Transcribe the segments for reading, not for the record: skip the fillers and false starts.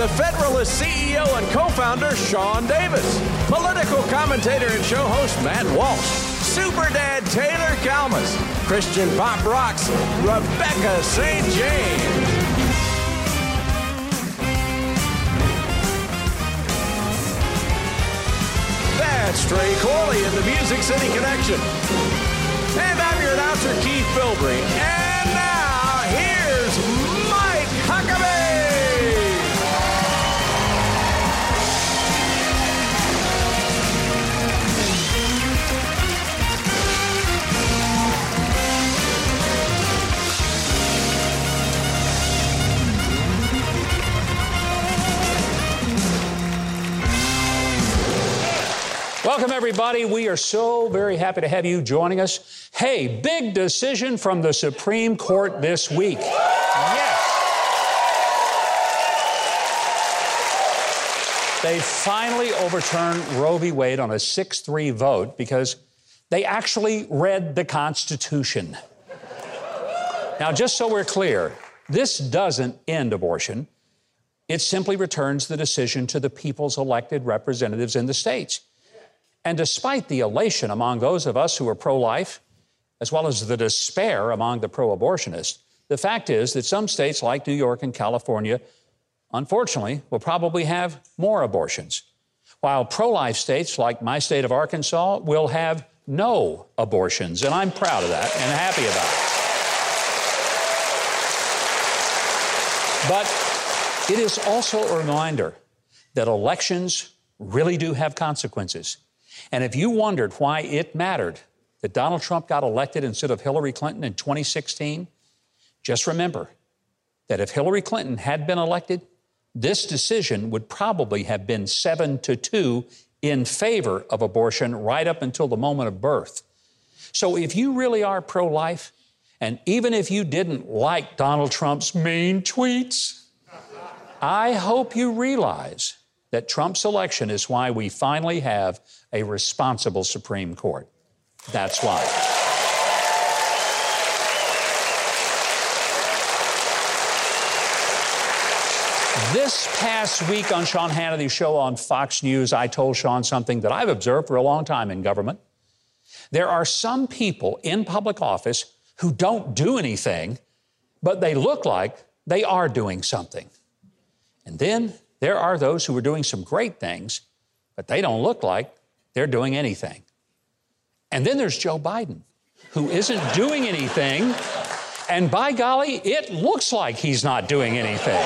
the Federalist CEO and co-founder Sean Davis, political commentator and show host Matt Walsh, super dad Taylor Kalmus, Christian pop rocks Rebecca St. James. That's Trey Corley in the Music City Connection. And I'm your announcer, Keith Bilbrey. And now, here's Mike Huckabee! Welcome, everybody. We are so very happy to have you joining us. Hey, big decision from the Supreme Court this week. Yes. They finally overturned Roe v. Wade on a 6-3 vote because they actually read the Constitution. Now, just so we're clear, this doesn't end abortion. It simply returns the decision to the people's elected representatives in the states. And despite the elation among those of us who are pro-life, as well as the despair among the pro-abortionists, the fact is that some states like New York and California, unfortunately, will probably have more abortions, while pro-life states like my state of Arkansas will have no abortions. And I'm proud of that and happy about it. But it is also a reminder that elections really do have consequences. And if you wondered why it mattered that Donald Trump got elected instead of Hillary Clinton in 2016, just remember that if Hillary Clinton had been elected, this decision would probably have been 7-2 in favor of abortion right up until the moment of birth. So if you really are pro-life, and even if you didn't like Donald Trump's mean tweets, I hope you realize that Trump's election is why we finally have a responsible Supreme Court. That's why. This past week on Sean Hannity's show on Fox News, I told Sean something that I've observed for a long time in government. There are some people in public office who don't do anything, but they look like they are doing something. And then there are those who are doing some great things, but they don't look like they're doing anything. And then there's Joe Biden, who isn't doing anything, and by golly, it looks like he's not doing anything.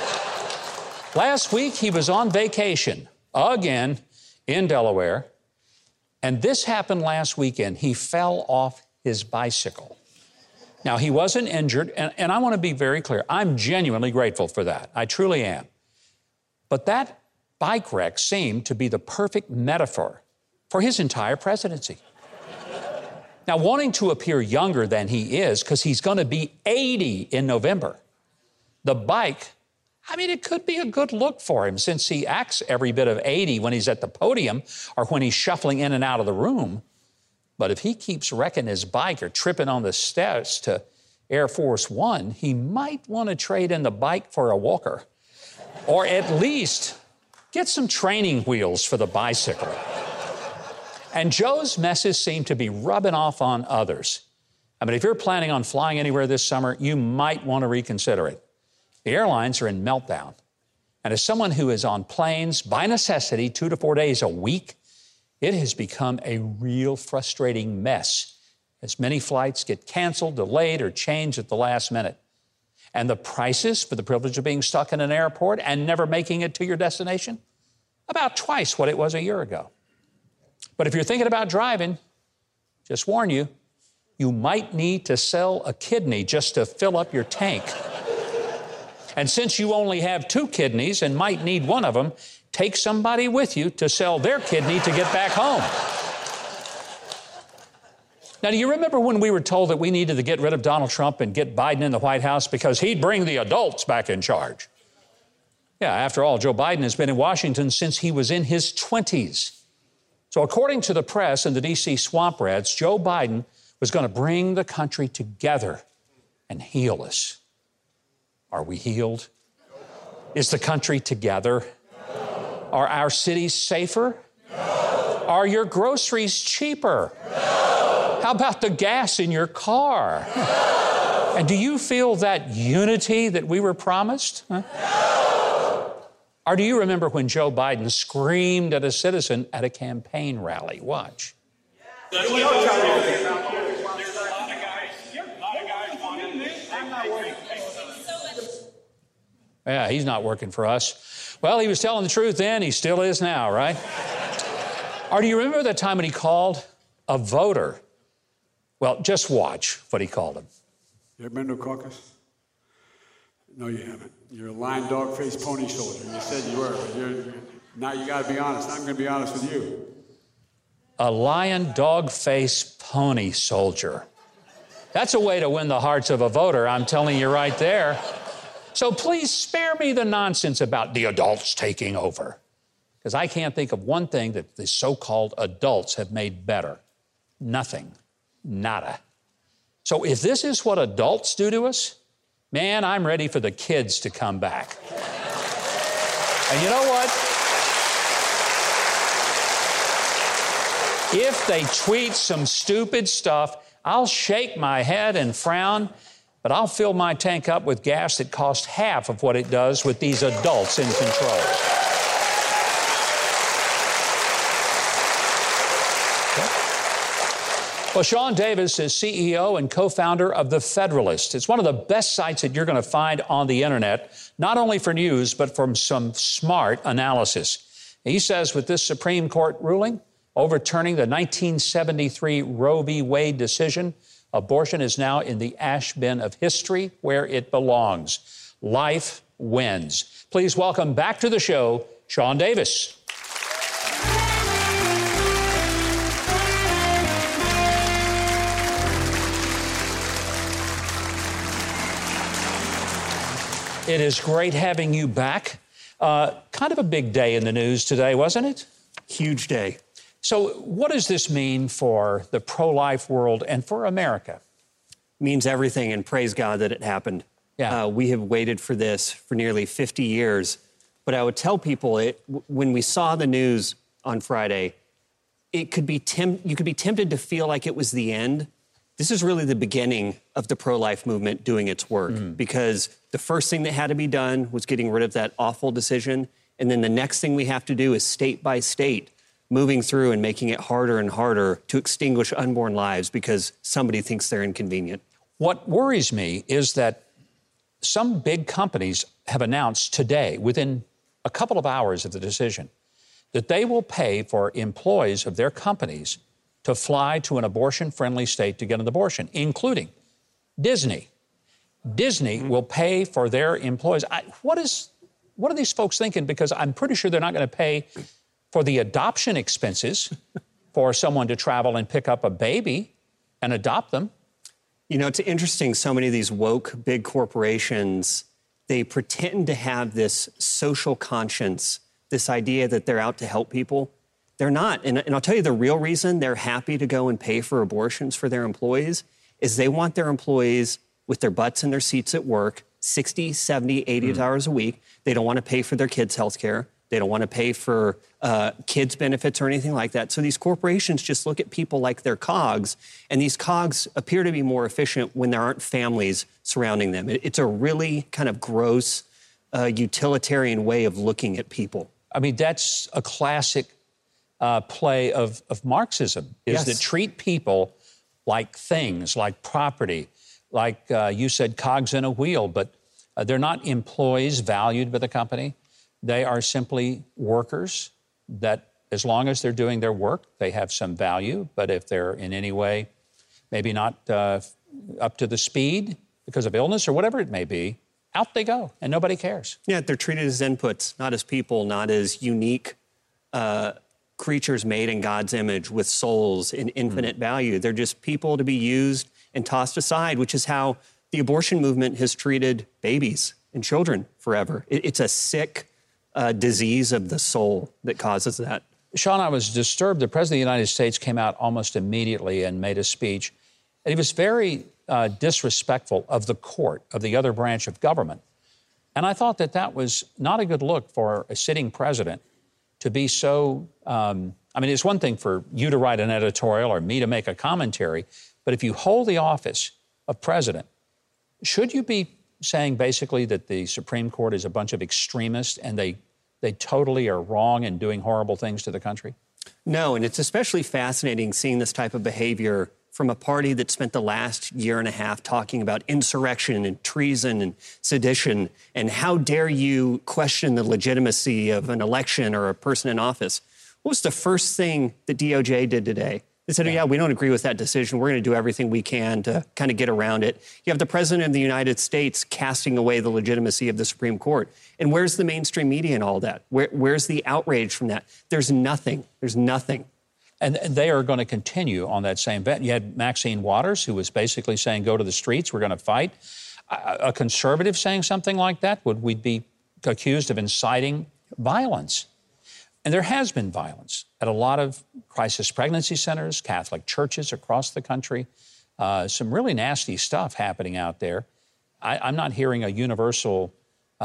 Last week, he was on vacation, again, in Delaware, and this happened last weekend. He fell off his bicycle. Now, he wasn't injured, and I want to be very clear. I'm genuinely grateful for that. I truly am. But that bike wreck seemed to be the perfect metaphor for his entire presidency. Now, wanting to appear younger than he is, because he's going to be 80 in November, the bike, I mean, it could be a good look for him since he acts every bit of 80 when he's at the podium or when he's shuffling in and out of the room. But if he keeps wrecking his bike or tripping on the steps to Air Force One, he might want to trade in the bike for a walker. Or at least get some training wheels for the bicycle. And Joe's messes seem to be rubbing off on others. I mean, if you're planning on flying anywhere this summer, you might want to reconsider it. The airlines are in meltdown. And as someone who is on planes by necessity 2 to 4 days a week, it has become a real frustrating mess as many flights get canceled, delayed, or changed at the last minute. And the prices for the privilege of being stuck in an airport and never making it to your destination, about twice what it was a year ago. But if you're thinking about driving, just warn you, you might need to sell a kidney just to fill up your tank. And since you only have 2 kidneys and might need one of them, take somebody with you to sell their kidney to get back home. Now, do you remember when we were told that we needed to get rid of Donald Trump and get Biden in the White House because he'd bring the adults back in charge? Yeah, after all, Joe Biden has been in Washington since he was in his 20s. So according to the press and the D.C. swamp rats, Joe Biden was going to bring the country together and heal us. Are we healed? Is the country together? No. Are our cities safer? No. Are your groceries cheaper? No. How about the gas in your car? No. And do you feel that unity that we were promised? Huh? No. Or do you remember when Joe Biden screamed at a citizen at a campaign rally? Watch. Yeah, he's not working for us. Well, he was telling the truth then, he still is now, right? Or do you remember that time when he called a voter? Well, just watch what he called him. You ever been to a caucus? No, you haven't. You're a lying, dog-faced pony soldier. You said you were, but now you got to be honest. I'm going to be honest with you. A lion, dog-faced pony soldier. That's a way to win the hearts of a voter, I'm telling you right there. So please spare me the nonsense about the adults taking over, because I can't think of one thing that the so-called adults have made better. Nothing. Nada. So if this is what adults do to us, man, I'm ready for the kids to come back. And you know what? If they tweet some stupid stuff, I'll shake my head and frown, but I'll fill my tank up with gas that costs half of what it does with these adults in control. Well, Sean Davis is CEO and co-founder of The Federalist. It's one of the best sites that you're going to find on the internet, not only for news, but from some smart analysis. He says with this Supreme Court ruling, overturning the 1973 Roe v. Wade decision, abortion is now in the ash bin of history where it belongs. Life wins. Please welcome back to the show, Sean Davis. It is great having you back. Kind of a big day in the news today, wasn't it? Huge day. So what does this mean for the pro-life world and for America? It means everything, and praise God that it happened. Yeah. We have waited for this for nearly 50 years. But I would tell people, when we saw the news on Friday, you could be tempted to feel like it was the end. This is really the beginning of the pro-life movement doing its work, because the first thing that had to be done was getting rid of that awful decision. And then the next thing we have to do is state by state, moving through and making it harder and harder to extinguish unborn lives because somebody thinks they're inconvenient. What worries me is that some big companies have announced today, within a couple of hours of the decision, that they will pay for employees of their companies to fly to an abortion-friendly state to get an abortion, including Disney. Disney will pay for their employees. What are these folks thinking? Because I'm pretty sure they're not going to pay for the adoption expenses for someone to travel and pick up a baby and adopt them. You know, it's interesting. So many of these woke big corporations, they pretend to have this social conscience, this idea that they're out to help people. They're not. And I'll tell you the real reason they're happy to go and pay for abortions for their employees is they want their employees with their butts in their seats at work, 60, 70, 80 hours a week. They don't want to pay for their kids' health care. They don't want to pay for kids' benefits or anything like that. So these corporations just look at people like they're cogs, and these cogs appear to be more efficient when there aren't families surrounding them. It's a really kind of gross, utilitarian way of looking at people. I mean, that's a classic play of Marxism, is to treat people like things, like property, like you said, cogs in a wheel, but they're not employees valued by the company. They are simply workers that, as long as they're doing their work, they have some value. But if they're in any way maybe not up to the speed because of illness or whatever it may be, out they go, and nobody cares. Yeah, they're treated as inputs, not as people, not as unique creatures made in God's image with souls and infinite value. They're just people to be used and tossed aside, which is how the abortion movement has treated babies and children forever. It's a sick disease of the soul that causes that. Sean, I was disturbed. The President of the United States came out almost immediately and made a speech. And he was very disrespectful of the court, of the other branch of government. And I thought that was not a good look for a sitting president to be so, it's one thing for you to write an editorial or me to make a commentary, but if you hold the office of president, should you be saying basically that the Supreme Court is a bunch of extremists and they totally are wrong and doing horrible things to the country? No, and it's especially fascinating seeing this type of behavior from a party that spent the last year and a half talking about insurrection and treason and sedition, and how dare you question the legitimacy of an election or a person in office. What was the first thing that DOJ did today? They said, yeah, we don't agree with that decision. We're going to do everything we can to kind of get around it. You have the President of the United States casting away the legitimacy of the Supreme Court. And where's the mainstream media in all that? Where's the outrage from that? There's nothing. There's nothing. And they are going to continue on that same bet. You had Maxine Waters, who was basically saying, go to the streets, we're going to fight. A conservative saying something like that, would we be accused of inciting violence? And there has been violence at a lot of crisis pregnancy centers, Catholic churches across the country. Some really nasty stuff happening out there. I'm not hearing a universal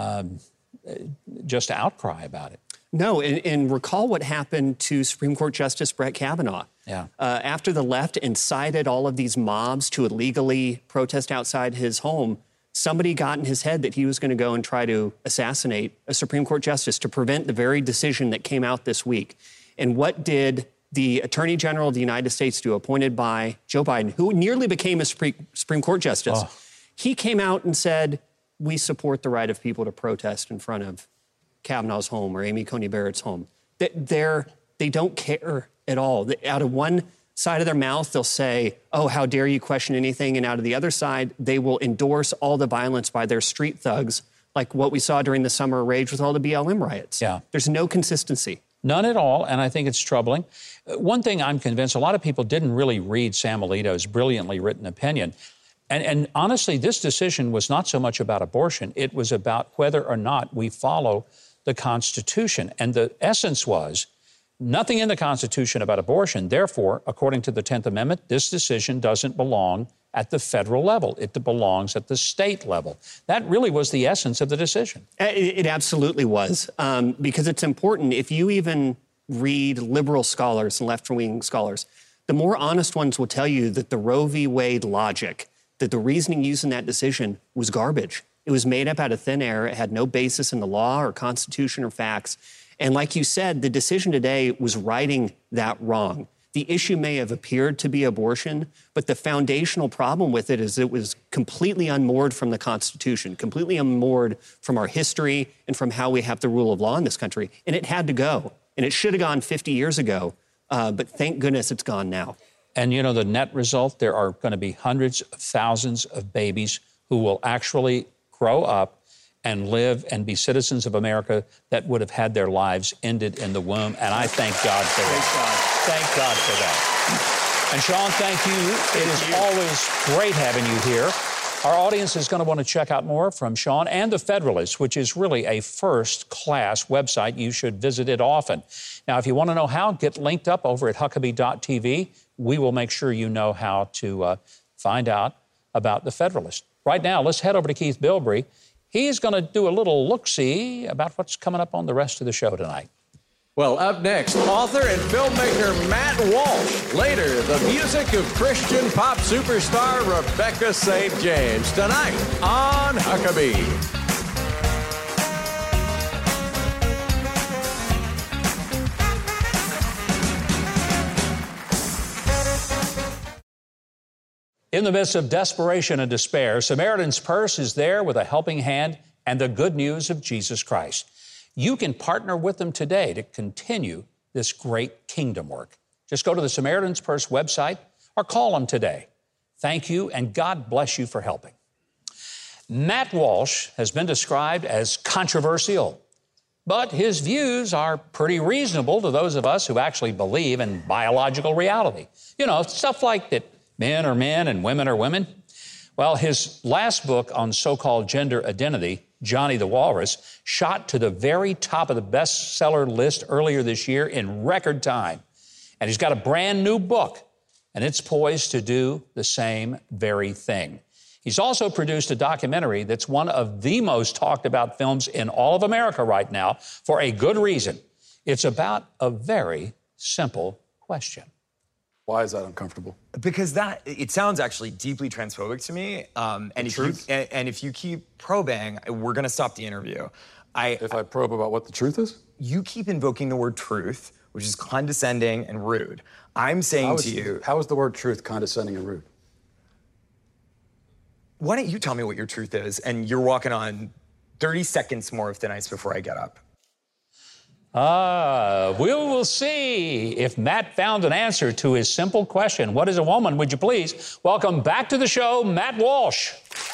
just outcry about it. No, and recall what happened to Supreme Court Justice Brett Kavanaugh. Yeah. After the left incited all of these mobs to illegally protest outside his home, somebody got in his head that he was going to go and try to assassinate a Supreme Court justice to prevent the very decision that came out this week. And what did the Attorney General of the United States do, appointed by Joe Biden, who nearly became a Supreme Court justice? Oh. He came out and said, we support the right of people to protest in front of Kavanaugh's home or Amy Coney Barrett's home. They don't care at all. Out of one side of their mouth, they'll say, oh, how dare you question anything? And out of the other side, they will endorse all the violence by their street thugs, like what we saw during the summer rage with all the BLM riots. Yeah. There's no consistency. None at all, and I think it's troubling. One thing I'm convinced, a lot of people didn't really read Sam Alito's brilliantly written opinion. And honestly, this decision was not so much about abortion. It was about whether or not we follow the Constitution. And the essence was nothing in the Constitution about abortion. Therefore, according to the 10th Amendment, this decision doesn't belong at the federal level. It belongs at the state level. That really was the essence of the decision. It absolutely was, because it's important. If you even read liberal scholars and left-wing scholars, the more honest ones will tell you that the Roe v. Wade logic, that the reasoning used in that decision was garbage. It was made up out of thin air. It had no basis in the law or Constitution or facts. And like you said, the decision today was righting that wrong. The issue may have appeared to be abortion, but the foundational problem with it is it was completely unmoored from the Constitution, completely unmoored from our history and from how we have the rule of law in this country. And it had to go. And it should have gone 50 years ago. But thank goodness it's gone now. And you know, the net result, there are going to be hundreds of thousands of babies who will actually grow up and live and be citizens of America that would have had their lives ended in the womb. And I thank God for that. Thank God for that. And Sean, thank you. It is always great having you here. Our audience is going to want to check out more from Sean and The Federalist, which is really a first-class website. You should visit it often. Now, if you want to know how, get linked up over at Huckabee.tv. We will make sure you know how to find out about The Federalist. Right now, let's head over to Keith Bilbrey. He's going to do a little look-see about what's coming up on the rest of the show tonight. Well, up next, author and filmmaker Matt Walsh. Later, the music of Christian pop superstar Rebecca St. James. Tonight on Huckabee. In the midst of desperation and despair, Samaritan's Purse is there with a helping hand and the good news of Jesus Christ. You can partner with them today to continue this great kingdom work. Just go to the Samaritan's Purse website or call them today. Thank you, and God bless you for helping. Matt Walsh has been described as controversial, but his views are pretty reasonable to those of us who actually believe in biological reality. You know, stuff like that men are men and women are women. Well, his last book on so-called gender identity, Johnny the Walrus, shot to the very top of the bestseller list earlier this year in record time. And he's got a brand new book, and it's poised to do the same very thing. He's also produced a documentary that's one of the most talked about films in all of America right now for a good reason. It's about a very simple question. Why is that uncomfortable? Because it sounds actually deeply transphobic to me. And if you keep probing, we're going to stop the interview. If I probe about what the truth is? You keep invoking the word truth, which is condescending and rude. I'm saying to you... How is the word truth condescending and rude? Why don't you tell me what your truth is, and you're walking on 30 seconds more of thin ice before I get up. We will see if Matt found an answer to his simple question. What is a woman? Would you please welcome back to the show, Matt Walsh.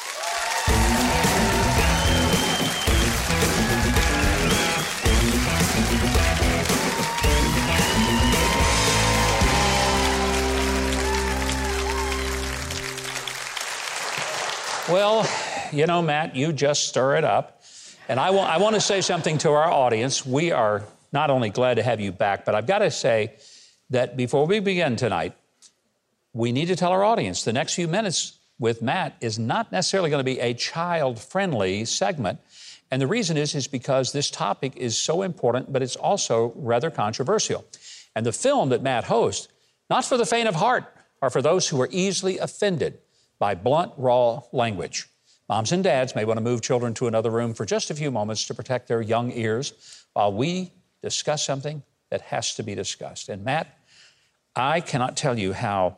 Well, you know, Matt, you just stir it up. And I want to say something to our audience. We are not only glad to have you back, but I've got to say that before we begin tonight, we need to tell our audience the next few minutes with Matt is not necessarily going to be a child-friendly segment. And the reason is because this topic is so important, but it's also rather controversial. And the film that Matt hosts, not for the faint of heart, are for those who are easily offended by blunt, raw language. Moms and dads may want to move children to another room for just a few moments to protect their young ears while we discuss something that has to be discussed. And Matt, I cannot tell you how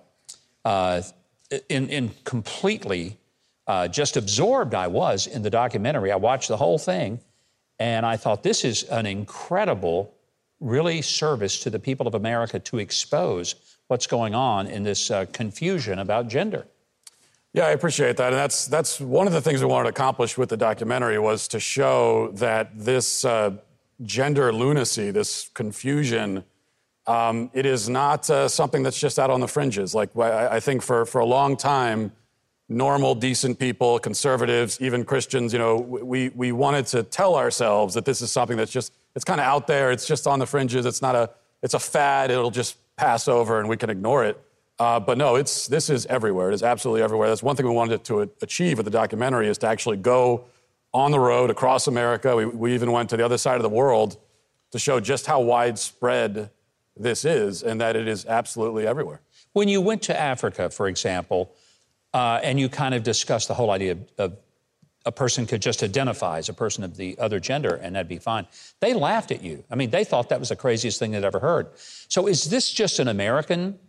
completely just absorbed I was in the documentary. I watched the whole thing, and I thought this is an incredible, really, service to the people of America to expose what's going on in this confusion about gender. Yeah, I appreciate that. And that's one of the things we wanted to accomplish with the documentary was to show that this gender lunacy, this confusion, it is not something that's just out on the fringes. Like, I think for a long time, normal, decent people, conservatives, even Christians, you know, we wanted to tell ourselves that this is something that's just, it's kind of out there, it's just on the fringes, it's a fad, it'll just pass over and we can ignore it. But no, this is everywhere. It is absolutely everywhere. That's one thing we wanted to achieve with the documentary is to actually go on the road across America. We even went to the other side of the world to show just how widespread this is and that it is absolutely everywhere. When you went to Africa, for example, and you kind of discussed the whole idea of a person could just identify as a person of the other gender and that'd be fine, they laughed at you. I mean, they thought that was the craziest thing they'd ever heard. So is this just an American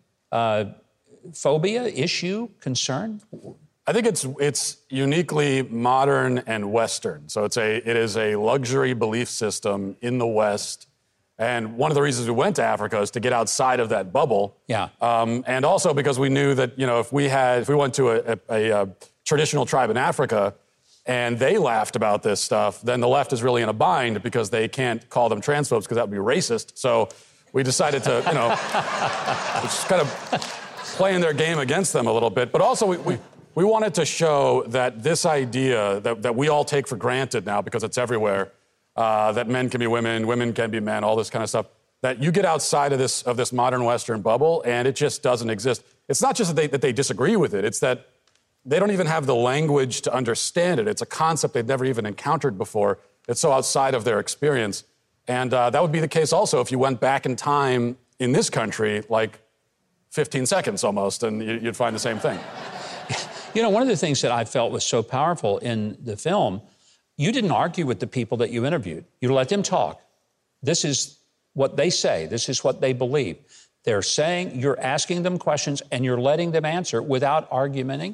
phobia, issue, concern? I think it's uniquely modern and Western. So it is a luxury belief system in the West. And one of the reasons we went to Africa is to get outside of that bubble. Yeah. And also because we knew that, you know, if we went to a traditional tribe in Africa and they laughed about this stuff, then the left is really in a bind because they can't call them transphobes because that would be racist. So we decided to, you know, just kind of playing their game against them a little bit. But also we wanted to show that this idea that we all take for granted now because it's everywhere, that men can be women, women can be men, all this kind of stuff, that you get outside of this modern Western bubble and it just doesn't exist. It's not just that they disagree with it, it's that they don't even have the language to understand it. It's a concept they've never even encountered before. It's so outside of their experience. And that would be the case also if you went back in time in this country, like 15 seconds almost, and you'd find the same thing. You know, one of the things that I felt was so powerful in the film, you didn't argue with the people that you interviewed. You let them talk. This is what they say. This is what they believe. They're saying, you're asking them questions and you're letting them answer without arguing.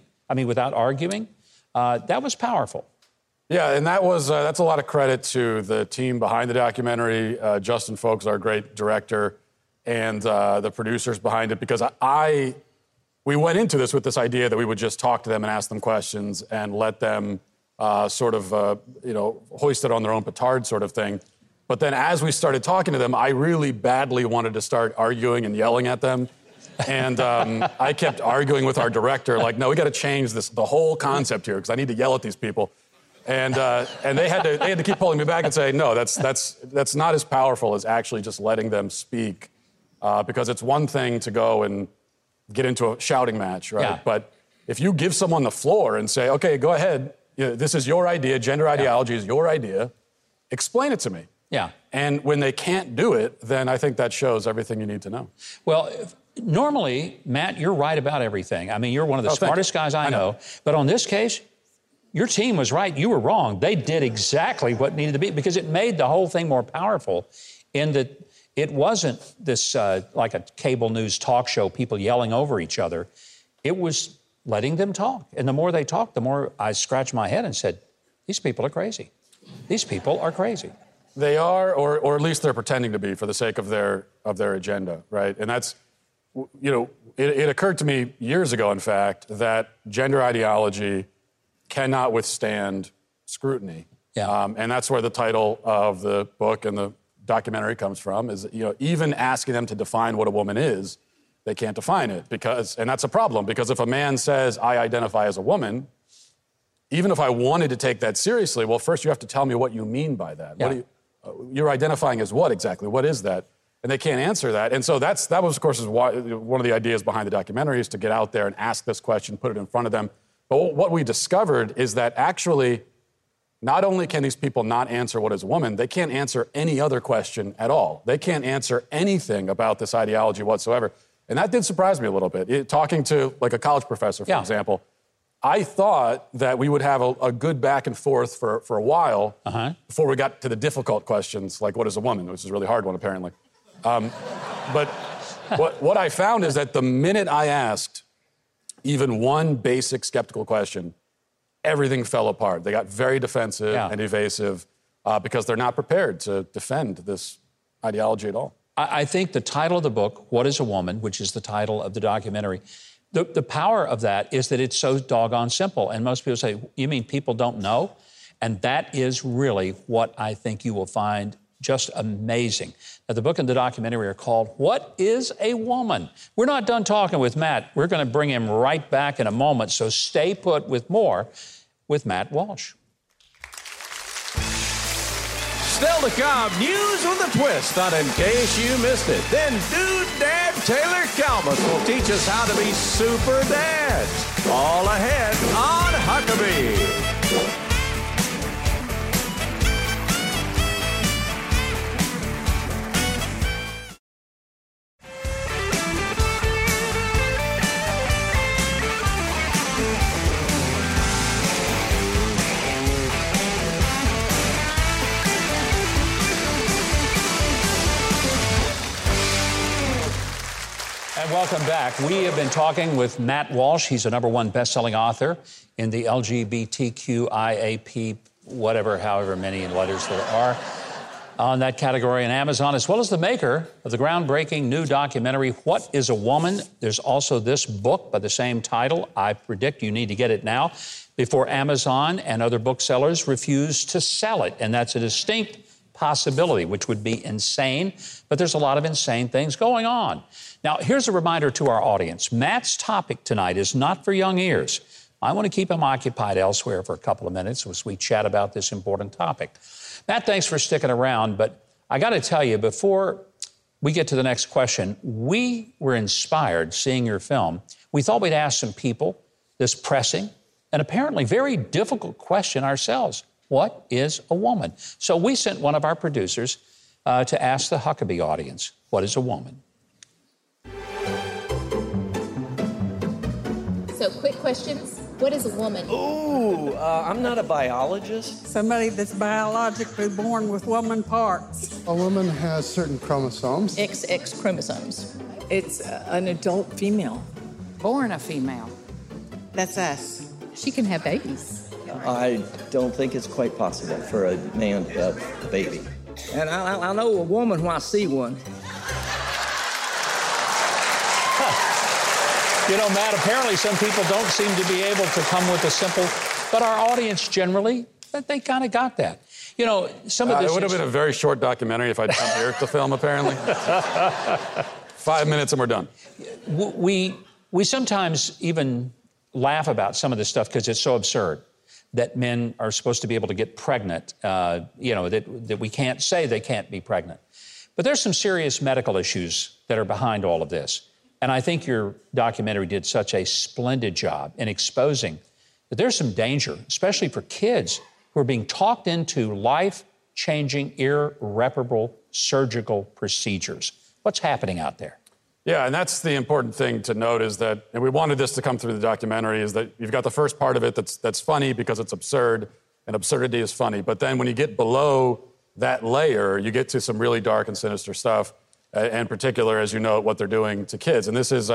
That was powerful. Yeah, and that's a lot of credit to the team behind the documentary. Justin Folks, our great director, and the producers behind it, because we went into this with this idea that we would just talk to them and ask them questions and let them sort of, hoist it on their own petard sort of thing. But then as we started talking to them, I really badly wanted to start arguing and yelling at them. And I kept arguing with our director, like, no, we got to change the whole concept here because I need to yell at these people. And they had to keep pulling me back and say, no, that's not as powerful as actually just letting them speak, because it's one thing to go and get into a shouting match, right? Yeah. But if you give someone the floor and say, okay, go ahead, this is your idea, gender ideology is your idea, explain it to me. Yeah. And when they can't do it, then I think that shows everything you need to know. Well, normally, Matt, you're right about everything. I mean, you're one of the smartest guys I know. But on this case, your team was right. You were wrong. They did exactly what needed to be, because it made the whole thing more powerful in that it wasn't this like a cable news talk show, people yelling over each other. It was letting them talk. And the more they talked, the more I scratched my head and said, these people are crazy. These people are crazy. They are, or at least they're pretending to be for the sake of their agenda, right? And that's, it occurred to me years ago, in fact, that gender ideology cannot withstand scrutiny. Yeah. And that's where the title of the book and the documentary comes from, is, even asking them to define what a woman is, they can't define it, and that's a problem, because if a man says, I identify as a woman, even if I wanted to take that seriously, well, first you have to tell me what you mean by that. Yeah. You're identifying as what exactly? What is that? And they can't answer that. And so that was, of course, one of the ideas behind the documentary, is to get out there and ask this question, put it in front of them. But what we discovered is that actually, not only can these people not answer what is a woman, they can't answer any other question at all. They can't answer anything about this ideology whatsoever. And that did surprise me a little bit. Talking to like a college professor, for example, I thought that we would have a good back and forth for a while before we got to the difficult questions, like what is a woman, which is a really hard one, apparently. But what I found is that the minute I asked even one basic skeptical question, everything fell apart. They got very defensive and evasive because they're not prepared to defend this ideology at all. I think the title of the book, What is a Woman, which is the title of the documentary, the power of that is that it's so doggone simple. And most people say, you mean people don't know? And that is really what I think you will find just amazing. Now, the book and the documentary are called What is a Woman? We're not done talking with Matt. We're going to bring him right back in a moment, so stay put with more with Matt Walsh. Still to come, news with a twist on In Case You Missed It. Then Dude Dad Taylor Kalmus will teach us how to be super dads. All ahead on Huckabee. And welcome back. We have been talking with Matt Walsh. He's a #1 best-selling author in the LGBTQIAP, however many letters there are on that category in Amazon, as well as the maker of the groundbreaking new documentary, What is a Woman? There's also this book by the same title. I predict you need to get it now before Amazon and other booksellers refuse to sell it. And that's a distinct possibility, which would be insane. But there's a lot of insane things going on. Now, here's a reminder to our audience. Matt's topic tonight is not for young ears. I want to keep him occupied elsewhere for a couple of minutes as we chat about this important topic. Matt, thanks for sticking around, but I got to tell you, before we get to the next question, we were inspired seeing your film. We thought we'd ask some people this pressing and apparently very difficult question ourselves. What is a woman? So we sent one of our producers to ask the Huckabee audience, what is a woman? So quick questions. What is a woman? Ooh, I'm not a biologist. Somebody that's biologically born with woman parts. A woman has certain chromosomes. XX chromosomes. It's an adult female. Born a female. That's us. She can have babies. I don't think it's quite possible for a man to have a baby. And I know a woman when I see one. You know, Matt, apparently some people don't seem to be able to come with a simple, but our audience generally, they kind of got that. You know, some of this... It would have been a very short documentary if I'd come here to film, apparently. 5 minutes and we're done. We sometimes even laugh about some of this stuff because it's so absurd that men are supposed to be able to get pregnant, that we can't say they can't be pregnant. But there's some serious medical issues that are behind all of this. And I think your documentary did such a splendid job in exposing that there's some danger, especially for kids who are being talked into life-changing, irreparable surgical procedures. What's happening out there? Yeah, and that's the important thing to note is that, and we wanted this to come through the documentary, is that you've got the first part of it that's funny because it's absurd, and absurdity is funny. But then when you get below that layer, you get to some really dark and sinister stuff, in particular, as you know, what they're doing to kids. And this is,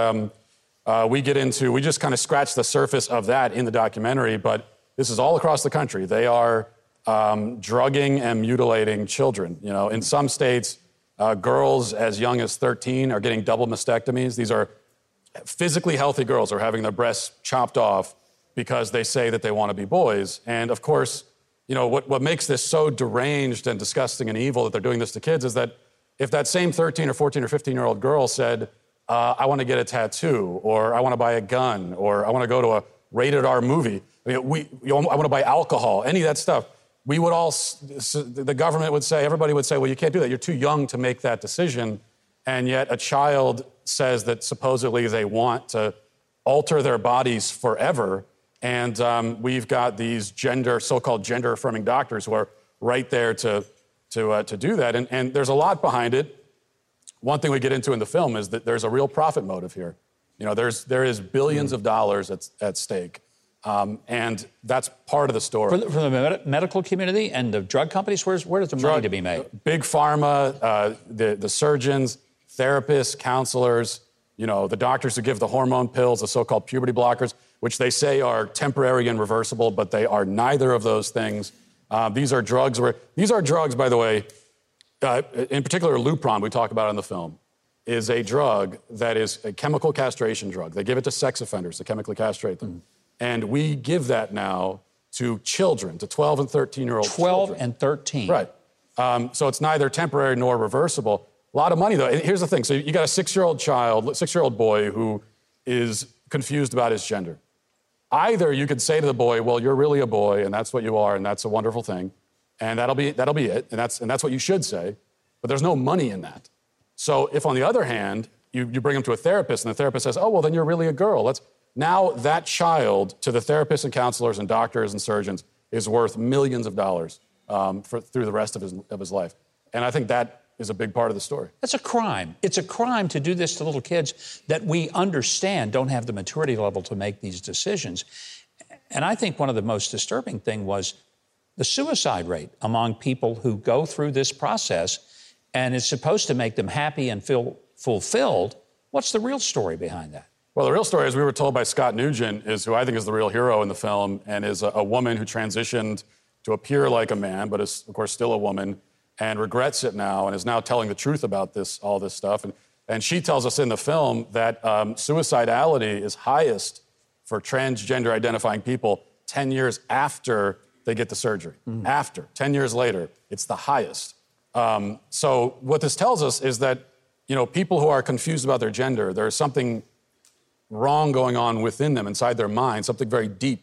we just kind of scratch the surface of that in the documentary, but this is all across the country. They are drugging and mutilating children. You know, in some states, girls as young as 13 are getting double mastectomies. These are physically healthy girls who are having their breasts chopped off because they say that they want to be boys. And of course, you know, what makes this so deranged and disgusting and evil that they're doing this to kids is that if that same 13 or 14 or 15-year-old girl said, I want to get a tattoo, or I want to buy a gun, or I want to go to a rated R movie, I want to buy alcohol, any of that stuff, we would all, the government would say, everybody would say, well, you can't do that. You're too young to make that decision. And yet a child says that supposedly they want to alter their bodies forever. And we've got these so-called gender-affirming doctors who are right there to do that. And there's a lot behind it. One thing we get into in the film is that there's a real profit motive here. You know, there is billions of dollars at stake. And that's part of the story. For the medical community and the drug companies, where does the money to be made? Big pharma, the surgeons, therapists, counselors, you know, the doctors who give the hormone pills, the so-called puberty blockers, which they say are temporary and reversible, but they are neither of those things. These are drugs, by the way, in particular, Lupron, we talk about in the film, is a drug that is a chemical castration drug. They give it to sex offenders to chemically castrate them. And we give that now to children, to 12 and 13-year-old children. 12 and 13. Right. So it's neither temporary nor reversible. A lot of money, though. Here's the thing. So you got a 6-year-old boy who is confused about his gender. Either you could say to the boy, well, you're really a boy, and that's what you are, and that's a wonderful thing, and that'll be it, and that's what you should say, but there's no money in that. So if, on the other hand, you bring him to a therapist, and the therapist says, oh, well, then you're really a girl. Now that child, to the therapists and counselors and doctors and surgeons, is worth millions of dollars through the rest of his life. And I think that is a big part of the story. That's a crime. It's a crime to do this to little kids that we understand don't have the maturity level to make these decisions. And I think one of the most disturbing thing was the suicide rate among people who go through this process, and it's supposed to make them happy and feel fulfilled. What's the real story behind that? Well, the real story, as we were told by Scott Nugent, is who I think is the real hero in the film, and is a woman who transitioned to appear like a man, but is, of course, still a woman, and regrets it now, and is now telling the truth about all this stuff. And she tells us in the film that suicidality is highest for transgender identifying people 10 years after they get the surgery. After, 10 years later, it's the highest. So what this tells us is that, you know, people who are confused about their gender, there's something wrong going on within them, inside their mind. Something very deep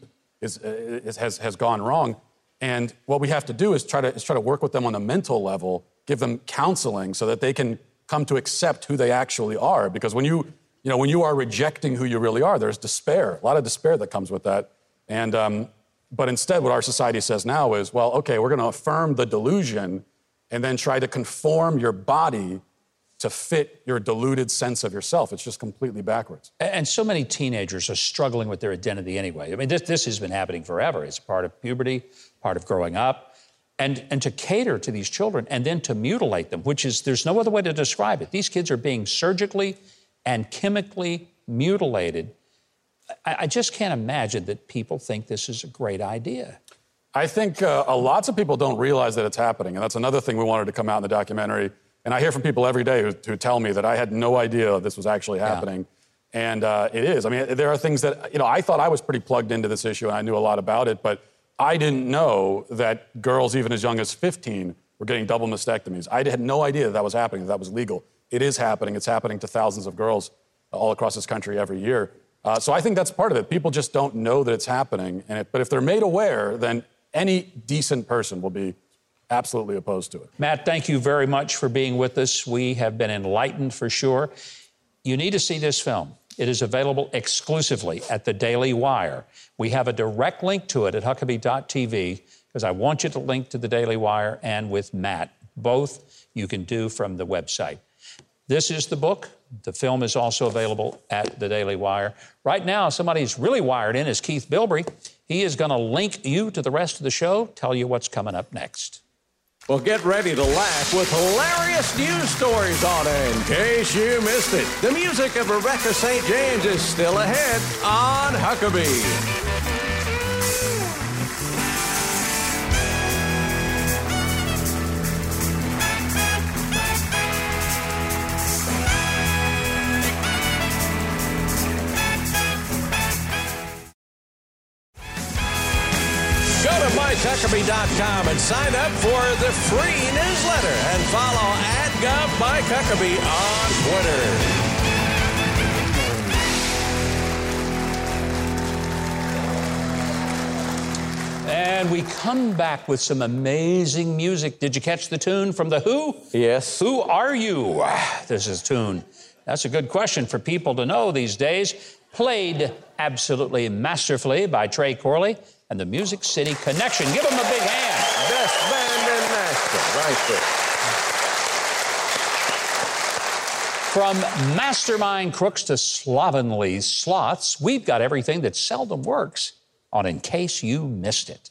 has gone wrong. And what we have to do is try to work with them on the mental level, give them counseling so that they can come to accept who they actually are. Because when you are rejecting who you really are, there's despair, a lot of despair that comes with that. And but instead, what our society says now is, well, okay, we're going to affirm the delusion and then try to conform your body to fit your deluded sense of yourself. It's just completely backwards. And so many teenagers are struggling with their identity anyway. I mean, this has been happening forever. It's part of puberty, part of growing up. And to cater to these children and then to mutilate them, which is, there's no other way to describe it. These kids are being surgically and chemically mutilated. I just can't imagine that people think this is a great idea. I think lots of people don't realize that it's happening. And that's another thing we wanted to come out in the documentary. And I hear from people every day who tell me that I had no idea this was actually happening. Yeah. And it is. I mean, there are things that, you know, I thought I was pretty plugged into this issue and I knew a lot about it, but I didn't know that girls even as young as 15 were getting double mastectomies. I had no idea that was happening, that was legal. It is happening. It's happening to thousands of girls all across this country every year. So I think that's part of it. People just don't know that it's happening. But if they're made aware, then any decent person will be absolutely opposed to it. Matt, thank you very much for being with us. We have been enlightened for sure. you need to see this film. It is available exclusively at the Daily Wire. We have a direct link to it at Huckabee.tv because I want you to link to the Daily Wire and with Matt. Both you can do from the website. This is the book. The film is also available at the Daily Wire. Right now, somebody who's really wired in is Keith Bilbrey. He is going to link you to the rest of the show, tell you what's coming up next. Well, get ready to laugh with hilarious news stories on it in case you missed it. The music of Rebecca St. James is still ahead on Huckabee. MikeHuckabee.com and sign up for the free newsletter and follow @GovMikeHuckabee on Twitter. And we come back with some amazing music. Did you catch the tune from The Who? Yes. Who are you? This is tune. That's a good question for people to know these days. Played absolutely masterfully by Trey Corley and the Music City Connection. Give them a big hand. Best band in Nashville, right there. From mastermind crooks to slovenly sloths, we've got everything that seldom works on In Case You Missed It.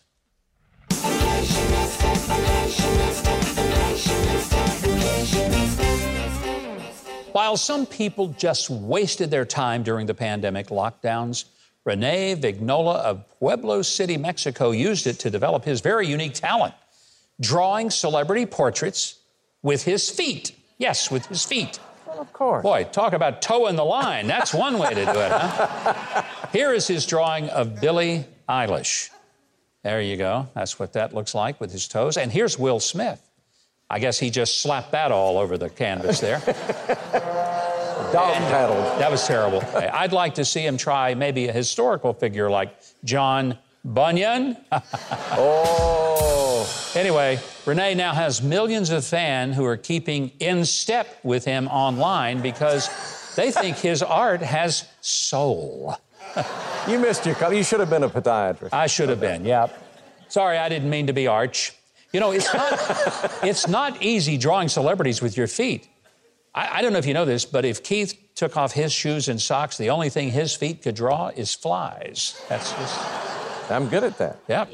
While some people just wasted their time during the pandemic lockdowns, Rene Vignola of Pueblo City, Mexico, used it to develop his very unique talent, drawing celebrity portraits with his feet. Yes, with his feet. Well, of course. Boy, talk about toeing the line. That's one way to do it, huh? Here is his drawing of Billie Eilish. There you go. That's what that looks like with his toes. And here's Will Smith. I guess he just slapped that all over the canvas there. Dog paddled. That was terrible. I'd like to see him try maybe a historical figure like John Bunyan. Oh. Anyway, Rene now has millions of fans who are keeping in step with him online because they think his art has soul. You missed your cup. You should have been a podiatrist. I should have been, yeah. Sorry, I didn't mean to be arch. You know, it's not easy drawing celebrities with your feet. I don't know if you know this, but if Keith took off his shoes and socks, the only thing his feet could draw is flies. That's just... I'm good at that. Yep.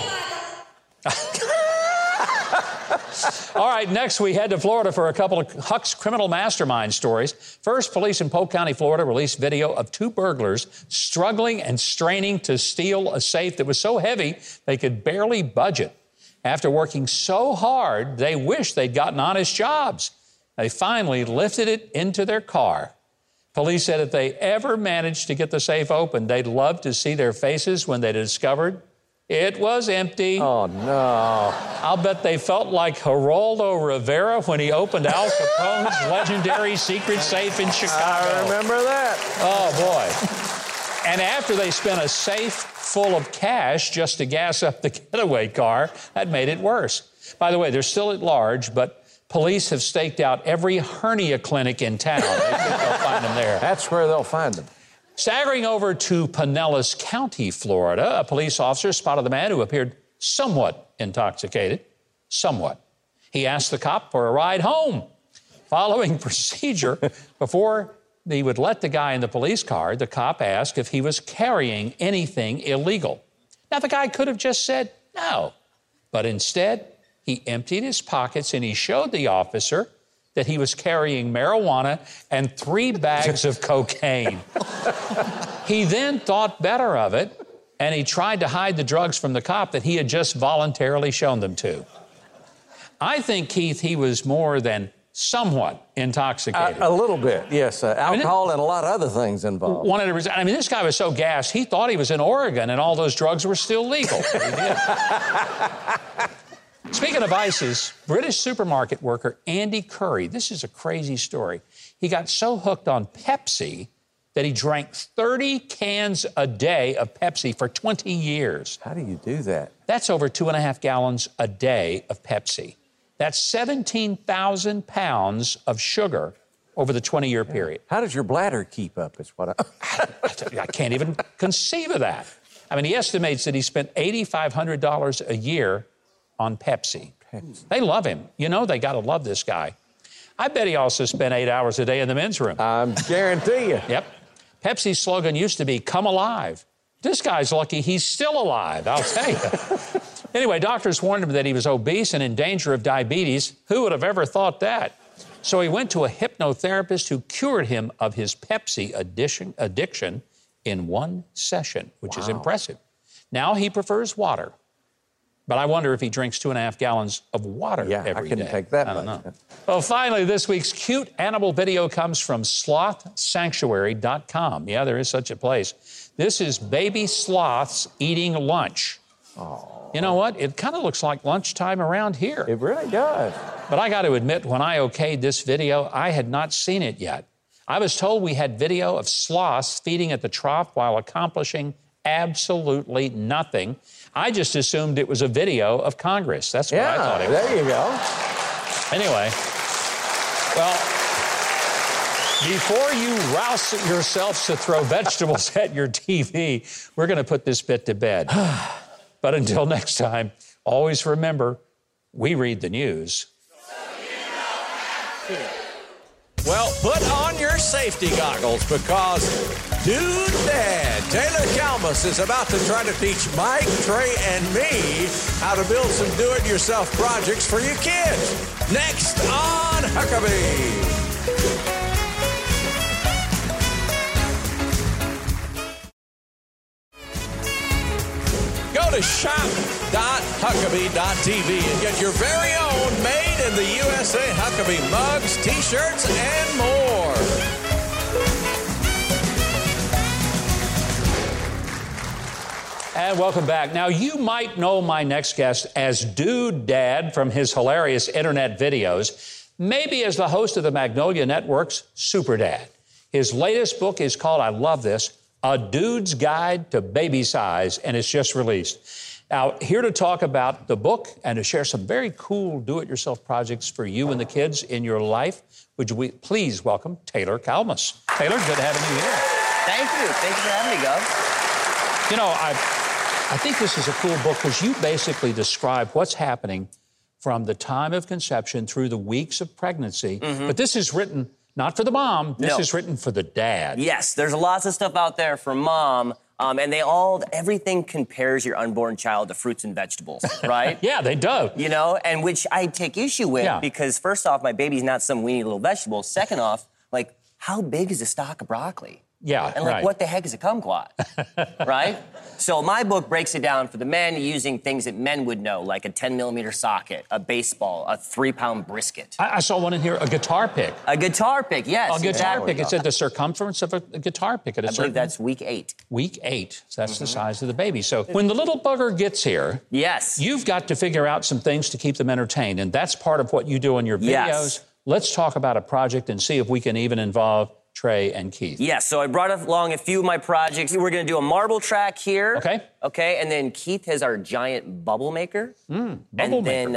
All right, next we head to Florida for a couple of Huck's criminal mastermind stories. First, police in Polk County, Florida, released video of two burglars struggling and straining to steal a safe that was so heavy they could barely budge it. After working so hard, they wished they'd gotten honest jobs. They finally lifted it into their car. Police said if they ever managed to get the safe open, they'd love to see their faces when they discovered it was empty. Oh, no. I'll bet they felt like Geraldo Rivera when he opened Al Capone's legendary secret safe in Chicago. I remember that. Oh, boy. And after they spent a safe full of cash just to gas up the getaway car, that made it worse. By the way, they're still at large, but police have staked out every hernia clinic in town. They think they'll find them there. That's where they'll find them. Staggering over to Pinellas County, Florida, a police officer spotted the man who appeared somewhat intoxicated. Somewhat. He asked the cop for a ride home. Following procedure, before he would let the guy in the police car, the cop asked if he was carrying anything illegal. Now, the guy could have just said no, but instead, he emptied his pockets and he showed the officer that he was carrying marijuana and 3 bags of cocaine. He then thought better of it, and he tried to hide the drugs from the cop that he had just voluntarily shown them to. I think, Keith, he was more than somewhat intoxicated. A little bit, yes. Alcohol and a lot of other things involved. 100%. I mean, this guy was so gassed, he thought he was in Oregon and all those drugs were still legal. He did. Speaking of vices, British supermarket worker Andy Curry, this is a crazy story. He got so hooked on Pepsi that he drank 30 cans a day of Pepsi for 20 years. How do you do that? That's over 2.5 gallons a day of Pepsi. That's 17,000 pounds of sugar over the 20-year period. How does your bladder keep up? Is what I can't even conceive of that. I mean, he estimates that he spent $8,500 a year on Pepsi. They love him. You know, they got to love this guy. I bet he also spent 8 hours a day in the men's room. I guarantee you. Yep. Pepsi's slogan used to be, come alive. This guy's lucky he's still alive, I'll tell you. Anyway, doctors warned him that he was obese and in danger of diabetes. Who would have ever thought that? So he went to a hypnotherapist who cured him of his Pepsi addiction in one session, which is impressive. Now he prefers water. But I wonder if he drinks 2.5 gallons of water every day. I couldn't take that much. I don't know. Well, finally, this week's cute animal video comes from slothsanctuary.com. Yeah, there is such a place. This is baby sloths eating lunch. Oh. You know what? It kind of looks like lunchtime around here. It really does. But I got to admit, when I okayed this video, I had not seen it yet. I was told we had video of sloths feeding at the trough while accomplishing absolutely nothing. I just assumed it was a video of Congress. That's what I thought it was. There you go. Anyway, well, before you rouse yourselves to throw vegetables at your TV, we're going to put this bit to bed. But until next time, always remember, we read the news. Well, put on your safety goggles because Dude Dad Taylor Kalmus is about to try to teach Mike, Trey, and me how to build some do-it-yourself projects for your kids. Next on Huckabee. Go to shop.huckabee.tv and get your very own made in the USA Huckabee mugs, t-shirts, and more. And welcome back. Now, you might know my next guest as Dude Dad from his hilarious internet videos, maybe as the host of the Magnolia Network's Super Dad. His latest book is called, I love this, A Dude's Guide to Baby Size, and it's just released. Now, here to talk about the book and to share some very cool do-it-yourself projects for you and the kids in your life, would you please welcome Taylor Kalmus. Taylor, good having you here. Thank you. Thanks for having me, Gov. You know, I think this is a cool book because you basically describe what's happening from the time of conception through the weeks of pregnancy. Mm-hmm. But this is written not for the mom. This is written for the dad. Yes, there's lots of stuff out there for mom. And everything compares your unborn child to fruits and vegetables, right? Yeah, they do. You know, and which I take issue with because first off, my baby's not some weeny little vegetable. Second off, like, how big is a stalk of broccoli? Yeah, and like, what the heck is a kumquat? Right? So my book breaks it down for the men using things that men would know, like a 10-millimeter socket, a baseball, a 3-pound brisket. I saw one in here, a guitar pick. A guitar pick, yes. A guitar pick. It said the circumference of a guitar pick. I believe that's week 8. Week 8. So that's the size of the baby. So when the little bugger gets here, you've got to figure out some things to keep them entertained. And that's part of what you do in your videos. Yes. Let's talk about a project and see if we can even involve Trey and Keith. Yes, so I brought along a few of my projects. We're going to do a marble track here. Okay. Okay, and then Keith has our giant bubble maker. Bubble maker.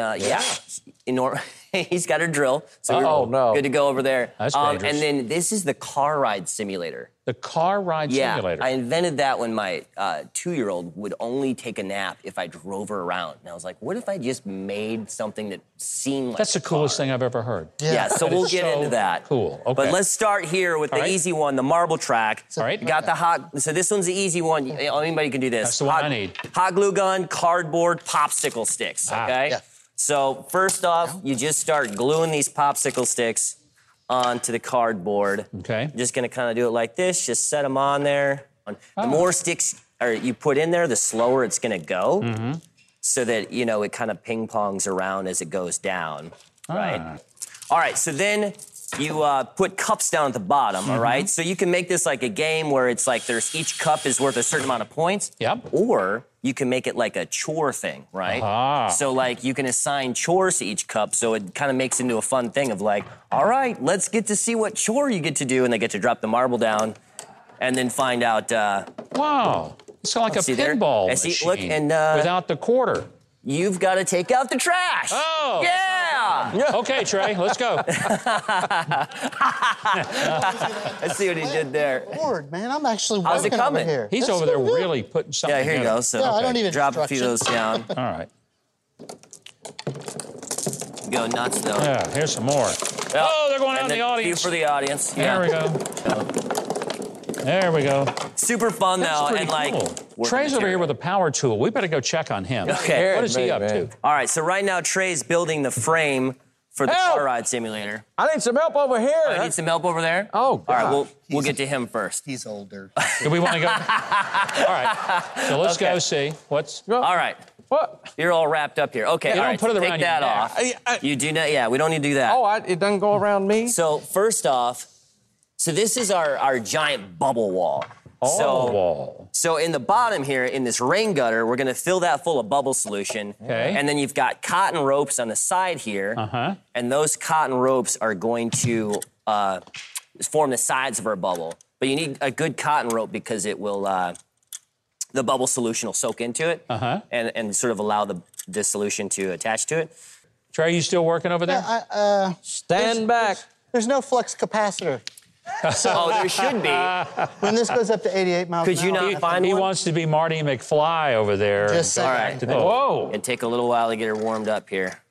Yeah. He's got a drill. So we're good to go over there. That's dangerous. And then this is the car ride simulator. The car ride simulator. I invented that when my 2-year-old would only take a nap if I drove her around. And I was like, what if I just made something that seemed like That's the coolest thing I've ever heard. Yeah, so we'll get into that. Cool. Okay. But let's start here with the easy one, the marble track. All right. You got the so this one's the easy one. Anybody can do this. That's the one I need. Hot glue gun, cardboard, popsicle sticks, okay? Yeah. So first off, you just start gluing these popsicle sticks onto the cardboard. Okay. You're just gonna kind of do it like this, just set them on there. The more sticks you put in there, the slower it's gonna go. Mm-hmm. So that, you know, it kind of ping-pongs around as it goes down, right? All right, so then you put cups down at the bottom, all right? So you can make this like a game where it's like each cup is worth a certain amount of points. Yep. Or you can make it like a chore thing, right? So like you can assign chores to each cup, so it kind of makes into a fun thing of like, all right, let's get to see what chore you get to do, and they get to drop the marble down and then find out. Wow. It's like a pinball machine look, and, without the quarter. You've got to take out the trash. Oh. Yeah. Okay, Trey, let's go. Let's see what he did there. Lord, man, I'm actually How's it working over coming? here. He's That's over there so good. really putting something Yeah, here you together. go. So Yeah, I don't need drop a few of those instructions. down. All right. Go nuts, though. Yeah, here's some more. Oh, they're going out in the A few audience. for the audience. There we go. There we go. Super fun, That's though. pretty And like, cool. Trey's over here with a power tool. We better go check on him. Okay. What is he up to? All right, so right now, Trey's building the frame for the car ride simulator. I need some help over here. Oh, you need some help over there? Oh, All right, God. we'll get to him first. He's older. Do we want to go? All right. So let's go see what's. All right. What? You're all wrapped up here. Okay, You all don't right, put it so around take your that neck. off. You do not, yeah, we don't need to do that. Oh, it doesn't go around me? So first off, so this is our giant bubble wall. Wall. So in the bottom here, in this rain gutter, we're gonna fill that full of bubble solution. Okay. And then you've got cotton ropes on the side here. Uh-huh. And those cotton ropes are going to form the sides of our bubble. But you need a good cotton rope because it will, the bubble solution will soak into it and sort of allow the solution to attach to it. Trey, you still working over there? Stand back. There's no flux capacitor. Oh, there should be. When this goes up to 88 miles Could an you hour, not find He one? wants to be Marty McFly over there. Just and go All saying. right. back to the- Whoa. It'd take a little while to get her warmed up here.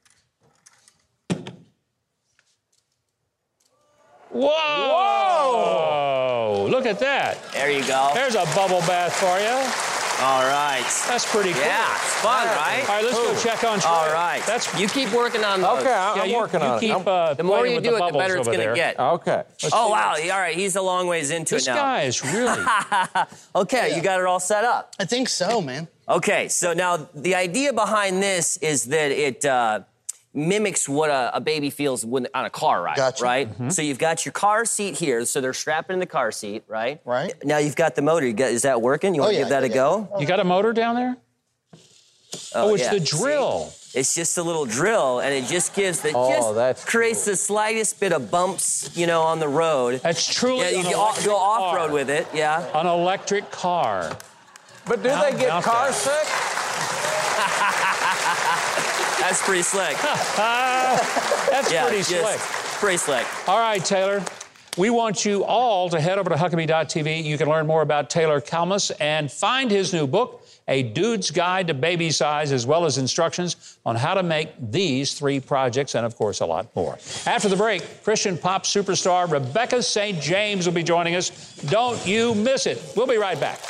Whoa! Look at that. There you go. There's a bubble bath for you. All right. That's pretty cool. Yeah, it's fun, right? All right, let's go check on Trey. All right. You keep working on those. Okay, I'm you, working on you it. keep, The more playing you with do it, the bubbles better it's over going to there. get. Okay. Oh, wow. All right, he's a long ways into This it now. guy is really... Okay, you got it all set up. I think so, man. Okay, so now the idea behind this is that it mimics what a baby feels on a car ride, Gotcha. right? So you've got your car seat here, so they're strapped in the car seat, right? Right. Now you've got the motor. Is that working? You want to give that a go? You got a motor down there? Oh, it's yeah. the drill. See? It's just a little drill, and it just gives the that's creates the slightest bit of bumps, on the road. That's truly Yeah, you an can electric go off road car. with it. Yeah. An electric car. But do they get about car that? sick? That's pretty slick. That's Yeah, pretty just slick. Pretty slick. All right, Taylor. We want you all to head over to Huckabee.tv. You can learn more about Taylor Kalmus and find his new book, A Dude's Guide to Baby Size, as well as instructions on how to make these 3 projects and, of course, a lot more. After the break, Christian pop superstar Rebecca St. James will be joining us. Don't you miss it. We'll be right back.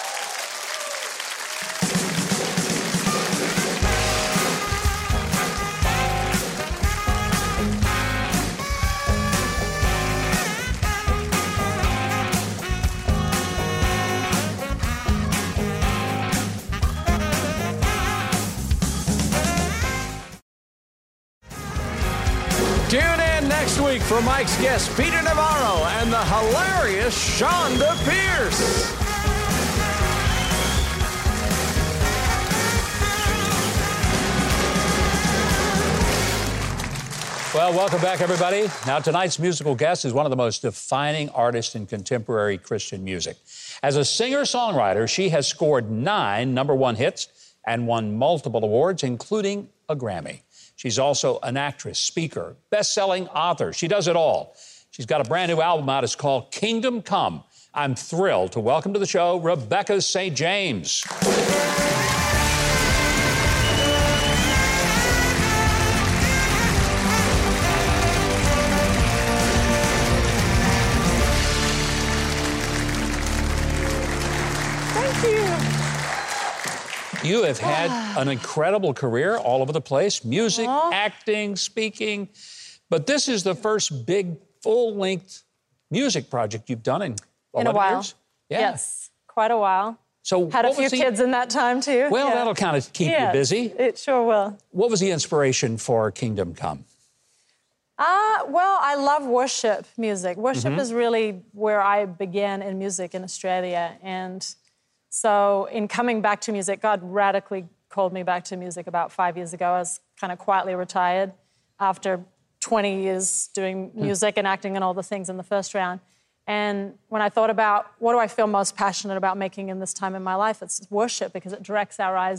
Tune in next week for Mike's guest, Peter Navarro, and the hilarious Shonda Pierce. Well, welcome back, everybody. Now, tonight's musical guest is one of the most defining artists in contemporary Christian music. As a singer-songwriter, she has scored 9 #1 hits and won multiple awards, including a Grammy. She's also an actress, speaker, best-selling author. She does it all. She's got a brand new album out. It's called Kingdom Come. I'm thrilled to welcome to the show Rebecca St. James. You have had an incredible career all over the place, music, acting, speaking, but this is the first big full-length music project you've done in a while. Years? Yeah. Yes, quite a while. So had a what few was the- kids in that time too. Well, Yeah. that'll kind of keep you Yes, busy. It sure will. What was the inspiration for Kingdom Come? Well, I love worship music. Worship Mhm. is really where I began in music in Australia. And so in coming back to music, God radically called me back to music about 5 years ago. I was kind of quietly retired after 20 years doing music and acting and all the things in the first round. And when I thought about what do I feel most passionate about making in this time in my life, it's worship, because it directs our eyes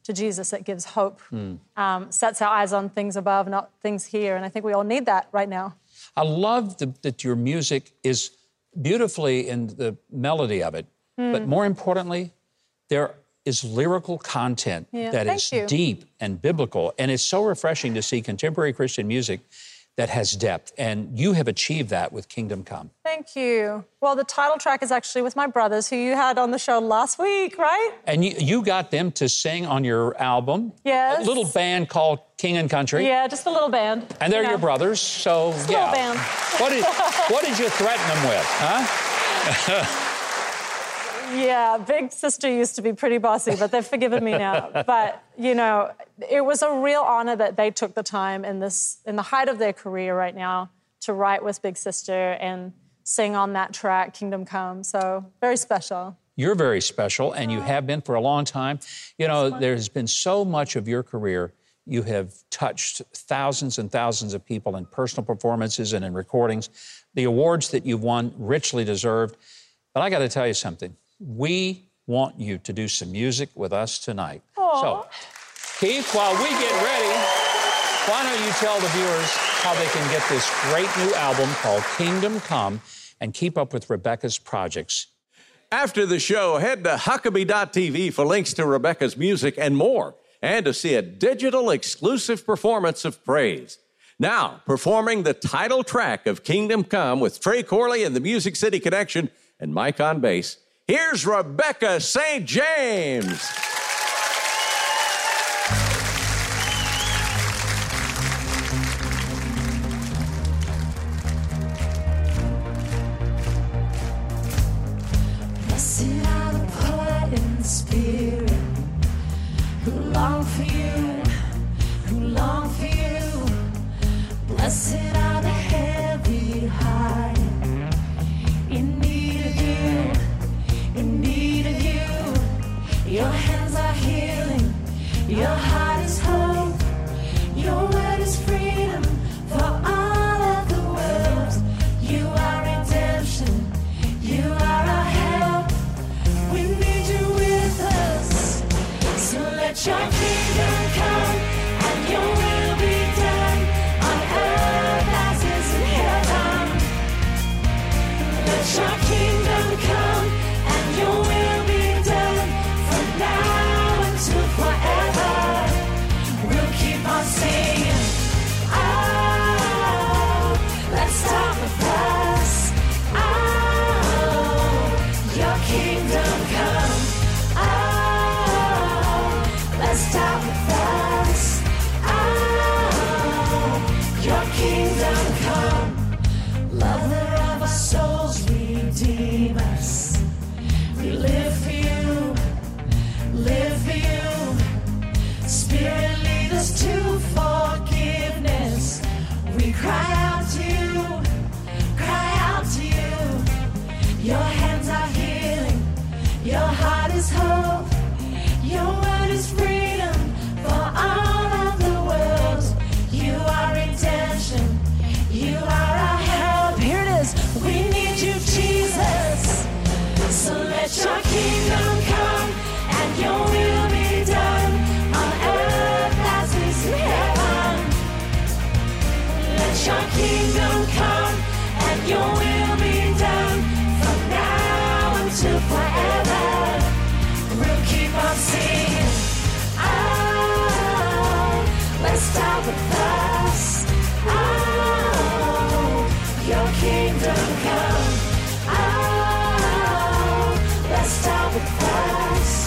to Jesus that gives hope, sets our eyes on things above, not things here. And I think we all need that right now. I love that your music is beautifully in the melody of it, but more importantly, there is lyrical content that is deep and biblical. And it's so refreshing to see contemporary Christian music that has depth. And you have achieved that with Kingdom Come. Thank you. Well, the title track is actually with my brothers, who you had on the show last week, right? And you got them to sing on your album. Yes. A little band called King and Country. Yeah, just a little band. And they're your brothers, so just a little band. What did you threaten them with, huh? Yeah, Big Sister used to be pretty bossy, but they've forgiven me now. But, you know, it was a real honor that they took the time in the height of their career right now to write with Big Sister and sing on that track, Kingdom Come. So very special. You're very special, and you have been for a long time. You know, there's been so much of your career. You have touched thousands and thousands of people in personal performances and in recordings. The awards that you've won, richly deserved. But I got to tell you something. We want you to do some music with us tonight. Aww. So, Keith, while we get ready, why don't you tell the viewers how they can get this great new album called Kingdom Come and keep up with Rebecca's projects. After the show, head to Huckabee.tv for links to Rebecca's music and more, and to see a digital exclusive performance of Praise. Now, performing the title track of Kingdom Come with Trey Corley and the Music City Connection and Mike on bass, here's Rebecca St. James. Blessed are the poor in spirit, who long for you, who long for you. Blessed are the heavy hearted, in need of you, in need of you. Your hands are healing, your heart is hope, your word is freedom for all of the world. You are redemption, you are our help. We need you with us, so let your kingdom come and your will be done on earth as it is in heaven. Let your kingdom come and your will be done from now until forever. We'll keep on singing. Oh, let's start with us. Oh, your kingdom come. Oh, let's start with us. Oh, your kingdom come. Lover of our souls, redeem us. We live for you, live for you. Spirit, lead us to forgiveness. We cry out to you, cry out to you. Your hands are healing, your heart is hope, your word is freedom for all of the world. You are redemption, you are our help. Here it is, we need you, Jesus. So let your kingdom come and your will be done on earth as it is in heaven. Let your kingdom come and your will be done from now until forever. We'll keep on singing. Oh, let's start with us. Oh, your kingdom come. Oh, let's start with us.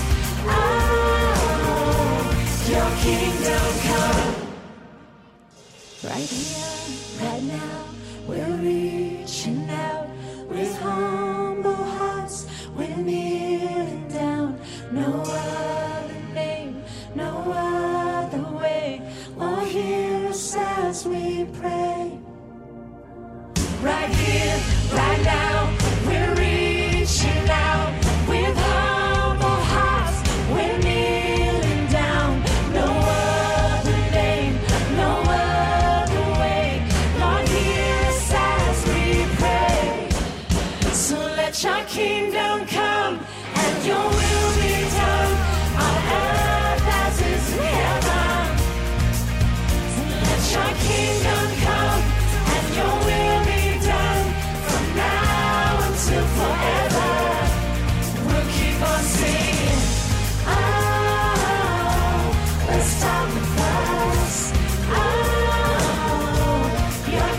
Oh, your kingdom come. Right here, right now, we're reaching out with humble hearts. We're kneeling down. No other name, no other way. Lord, hear us as we pray. Right here, right now, we're reaching out with humble hearts. We're kneeling down. No other name, no other way. Lord, hear us as we pray. So let your kingdom come and your will be done on earth as it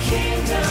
kingdom